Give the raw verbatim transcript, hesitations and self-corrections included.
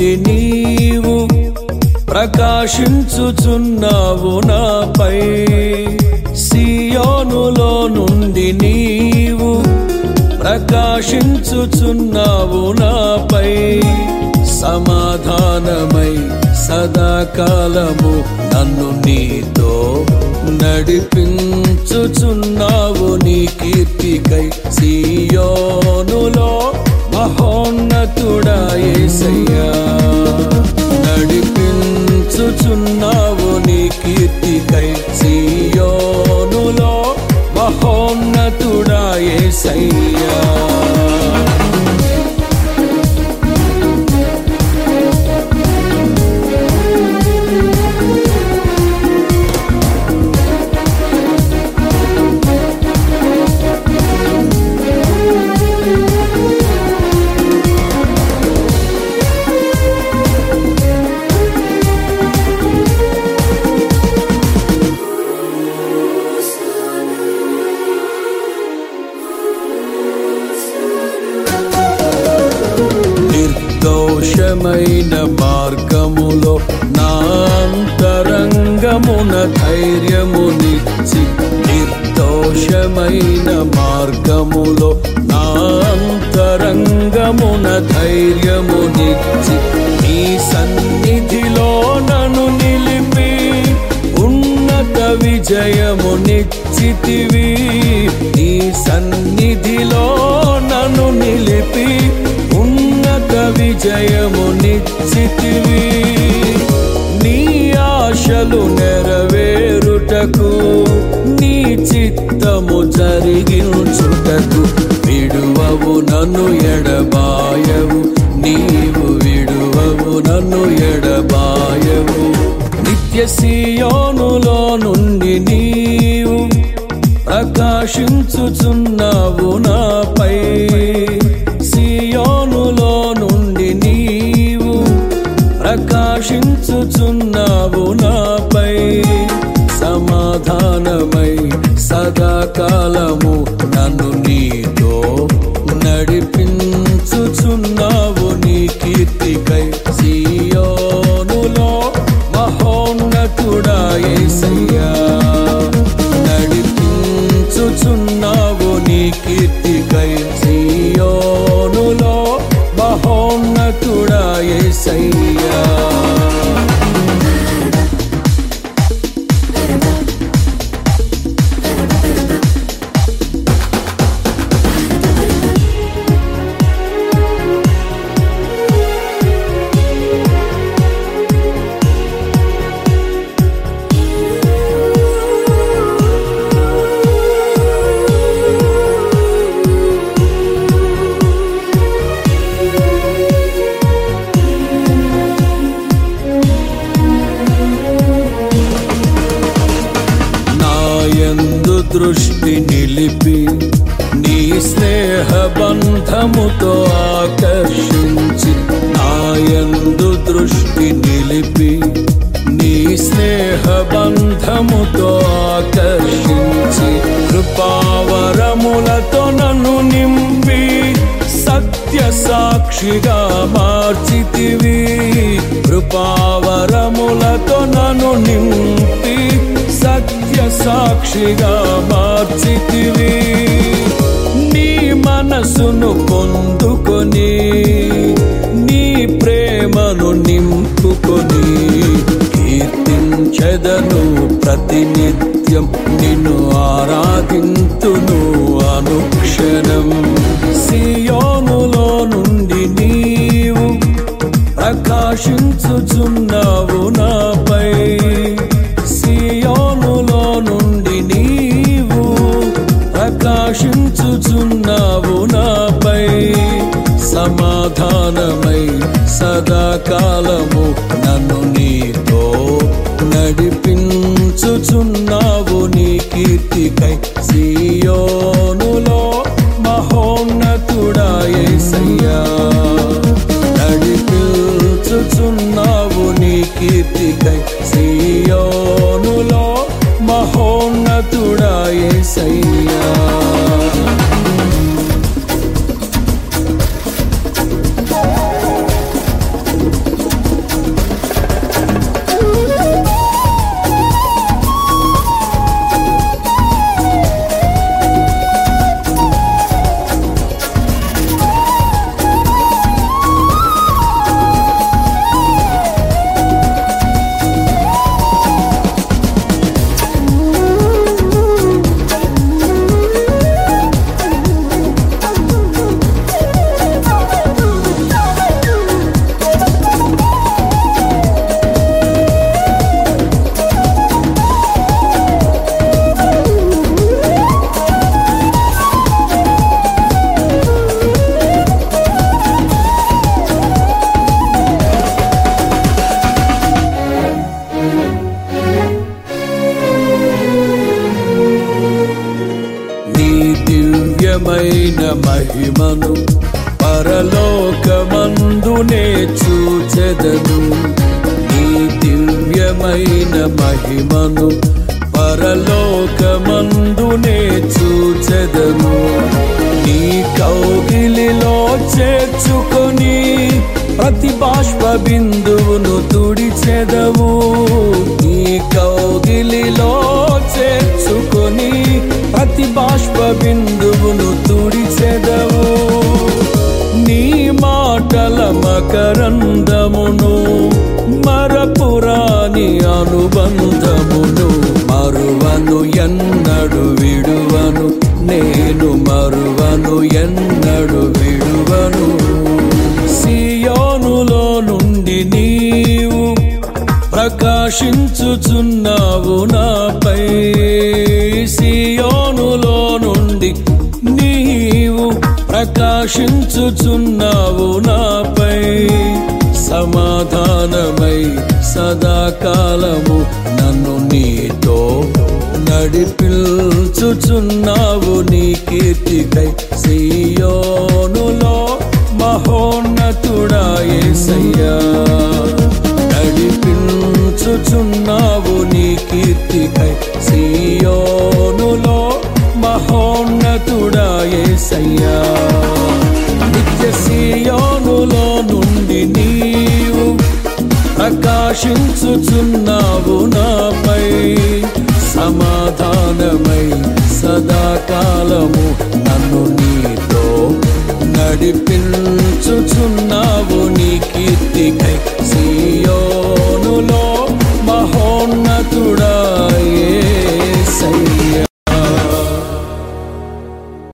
నుండి నీవు ప్రకాశించుచున్నావు నాపై. సియోనులో నుండి నీవు ప్రకాశించుచున్నావు నాపై. సమాధానమై సదాకాలము నన్ను నీతో నడిపించుచున్నావు నీ కీర్తికై. సియోనులో మహోన్నతుడా యేసయ్యా, నడిపించుచున్నావు నీ కీర్తికై. సియోనులో మహోన్నతుడా యేసయ్యా. నిర్దోషమైన మార్గములో నా అంతరంగమున ధైర్యమునిచ్చి. నిర్దోషమైన మార్గములో నా అంతరంగమున ధైర్యమునిచ్చి. నీ సన్నిధిలో నన్ను నిలిపి ఉన్నత విజయమునిచ్చితివి. నీ సన్నిధిలో నన్ను నిలిపి ఉన్నత విజయమునిచ్చితివి. నీ ఆశలు నెరవేరుటకు నీ చిత్తము జరిగించుటకు విడువవు నన్ను ఎడబాయవు. నీవు విడువవు నన్ను ఎడబాయవు. నిత్య సియోనులో నుండి నీవు ప్రకాశించుచున్నావు నాపై. సియోనులో నుండి నీవు ప్రకాశించుచున్నావు నాపై. సమాధానమై సదాకాలము నన్ను నీతో నడిపించుచున్నావు నీ కీర్తికై. సియోనులో మహోన్నతుడా యేసయ్యా, నడిపించుచున్నావు నీ కీర్తికై. సియోనులో మహోన్నతుడా యేసయ్యా. దృష్టి నిలిపి నీ స్నేహ బంధముతో ఆకర్షించి. నాయందు దృష్టి నిలిపి నీ స్నేహ బంధముతో ఆకర్షించి. కృపావరములతో నన్ను నింపి సత్య సాక్షిగా మార్చితివి. కృపావరములతో నన్ను నింపి సత్య సాక్షిగా మార్చితివి. నీ మనసును పొందుకొని నీ ప్రేమను నింపుకొని కీర్తించెదను ప్రతినిత్యం. నిన్ను ఆరాధింతును అనుక్షణం. సియోనులో నుండి నీవు ప్రకాశించుచున్నావు నాపై. సియోనులో నుండి నీవు ప్రకాశించుచున్నావు నాపై. సమాధానమై సదాకాలము నన్ను నీతో నడిపించుచున్నావు నీ కీర్తికై. సియోనులో మహోన్నతుడా యేసయ్యా, నడిపించుచున్నావు నీ కీర్తికై. సియోనులో మహోన్నతుడా యేసయ్యా. దివ్యమైన మహిమను పరలోకమందునే చూచెదను. నీ దివ్యమైన మహిమను పరలోకమందునే చూచెదను. నీ కౌగిలిలో చేర్చుకొని ప్రతి బాష్ప బిందువును తుడిచెదవు. నీ కౌగిలిలో చేర్చుకొని ప్రతి బాష్ప బిందువును తుడిచెదవు. నీ మాటల మకరందమును మరపురాని అనుబంధమును మరువను ఎన్నడు విడువను, నేను మరువను ఎన్నడు విడువను. సియోనులో నుండి నీవు ప్రకాశించుచున్నావు నాపై. సియోనులో నుండి నీవు ప్రకాశించుచున్నావు నాపై. సమాధానమై సదాకాలము నన్ను నీతో నడిపించుచున్నావు నీ కీర్తికై. సియోనులో మహోన్నతుడా యేసయ్యా, నడిపించుచున్నావు నీ కీర్తికై. సియోనులో మహోన్నతుడా యేసయ్యా, నిత్య సియోనులో నుండి నీవు ప్రకాశించుచున్నావు నాపై. సమాధానమై సదాకాలము నన్ను నీతో నడిపించుచున్నావు నీ కీర్తికై.